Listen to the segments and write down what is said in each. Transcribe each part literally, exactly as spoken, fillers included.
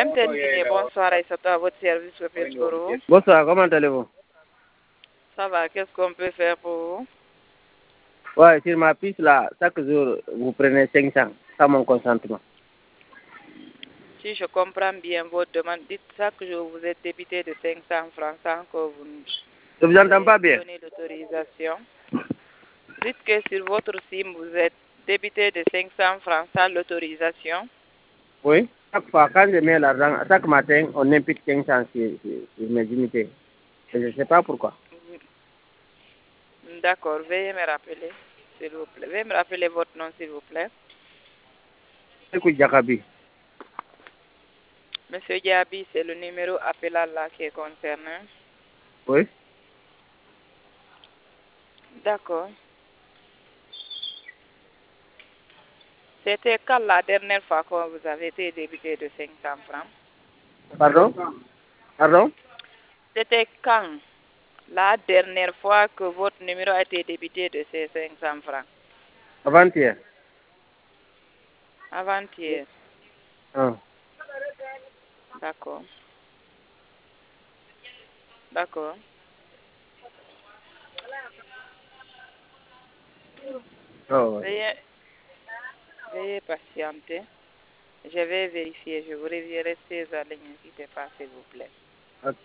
M T N Guinée, bonsoir Aïssatou, à votre service, Pépé Koro. Bonsoir, comment allez-vous? Ça va, qu'est-ce qu'on peut faire pour vous? Ouais, sur ma piste là, chaque jour, vous prenez cinq cents, sans mon consentement. Si je comprends bien votre demande, dites chaque jour vous êtes débité de cinq cents francs sans que vous Je vous entends pas bien. donnez l'autorisation. Dites que sur votre SIM, vous êtes débité de cinq cents francs sans l'autorisation. Oui, chaque fois, quand je mets l'argent, chaque matin, on impute cinq cents sur, sur, sur mes unités. Et je ne sais pas pourquoi. D'accord, veuillez me rappeler, s'il vous plaît. Veuillez me rappeler votre nom, s'il vous plaît. Écoute, Jacabi. Monsieur Diaby, c'est le numéro appelant là qui est concerné. Oui. D'accord. C'était quand la dernière fois que vous avez été débité de cinq cents francs? Pardon? Pardon? C'était quand la dernière fois que votre numéro a été débité de ces cinq cents francs? Avant-hier. Avant-hier. Ah. D'accord. D'accord. Oh, ouais. Veuillez, veuillez patienter. Je vais vérifier. Je vous reviens. Restez en ligne. Ne quittez pas, s'il vous plaît. Ok.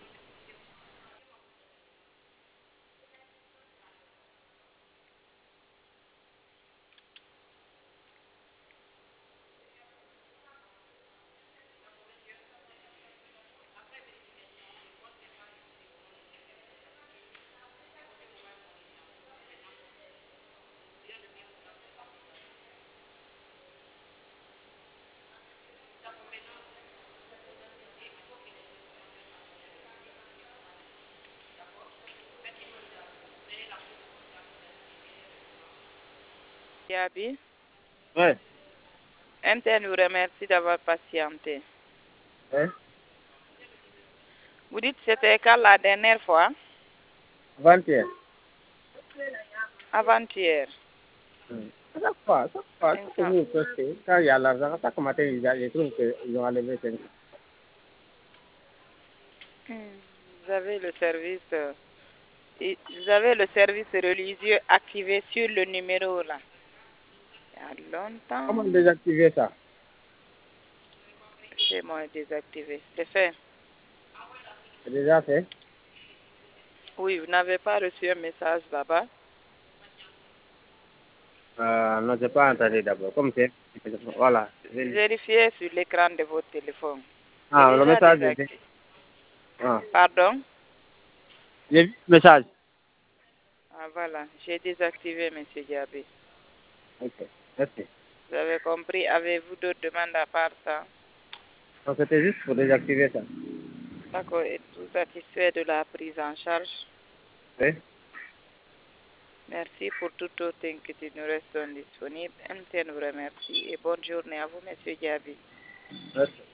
Diaby, Ouais. M T N vous remercie d'avoir patienté. Ouais. Vous dites c'était quand la dernière fois? Avant-hier. Avant-hier. Hmm. Chaque fois, chaque fois, cinq chaque cents. jour, presque, quand il y a l'argent, chaque matin, ils a- je trouve qu'ils ont enlevé cinq cents. Hmm. Vous avez le service, euh, et vous avez le service religieux activé sur le numéro là. Il y a longtemps. Comment désactiver ça? C'est moi désactivé. C'est fait. C'est déjà fait? Oui, vous n'avez pas reçu un message là-bas. Euh, non, je n'ai pas entendu d'abord. Comme c'est, voilà. Vérifiez sur l'écran de votre téléphone. C'est Ah, le déjà message est désactivé. Ah. Pardon? J'ai vu le message. Ah voilà, j'ai désactivé, M. Diaby. Ok, merci. Vous avez compris? Avez-vous d'autres demandes à part ça? Donc, c'était juste pour désactiver ça. D'accord. Êtes-vous satisfait de la prise en charge? Oui. Merci pour toute autre inquiétude. Nous restons disponibles. M T N vous remercie et bonne journée à vous, M. Diaby. Merci.